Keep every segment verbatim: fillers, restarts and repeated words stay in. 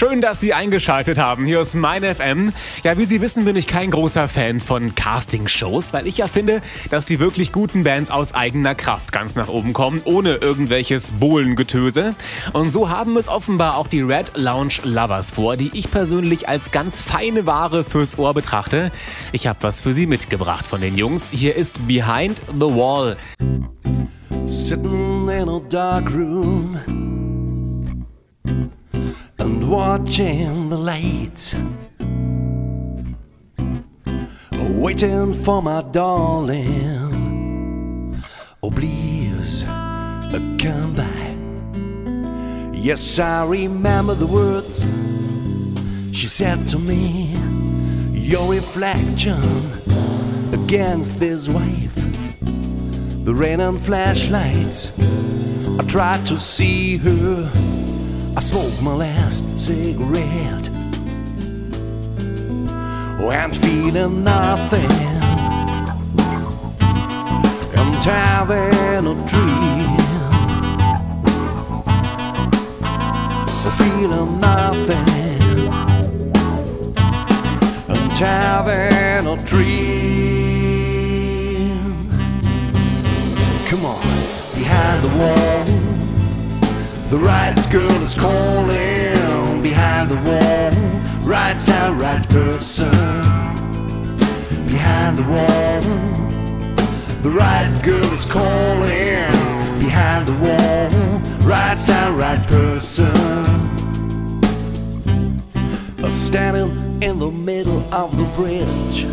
Schön, dass Sie eingeschaltet haben. Hier ist mein F M. Ja, wie Sie wissen, bin ich kein großer Fan von Castingshows, weil ich ja finde, dass die wirklich guten Bands aus eigener Kraft ganz nach oben kommen, ohne irgendwelches Bohlengetöse. Und so haben es offenbar auch die Red Lounge Lovers vor, die ich persönlich als ganz feine Ware fürs Ohr betrachte. Ich habe was für Sie mitgebracht von den Jungs. Hier ist Behind the Wall. Sitting in a dark room and watching the lights, waiting for my darling. Oh, please come by. Yes, I remember the words she said to me. Your reflection against this wave, the rain and flashlights. I tried to see her. I smoked my last cigarette. Oh, and feeling nothing, and having a dream. Oh, feeling nothing, and having a dream. Come on, behind the wall, the right girl is calling. Behind the wall, right time, right person. Behind the wall, the right girl is calling. Behind the wall, right time, right person. Standing in the middle of the bridge,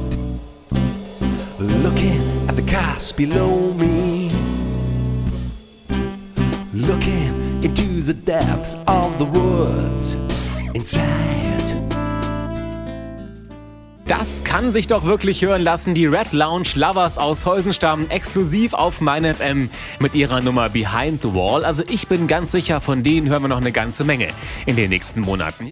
looking at the cars below me, looking into the depths of the woods inside. Das kann sich doch wirklich hören lassen. Die Red Lounge Lovers aus Heusenstamm, exklusiv auf mein F M mit ihrer Nummer Behind the Wall. Also ich bin ganz sicher, von denen hören wir noch eine ganze Menge in den nächsten Monaten.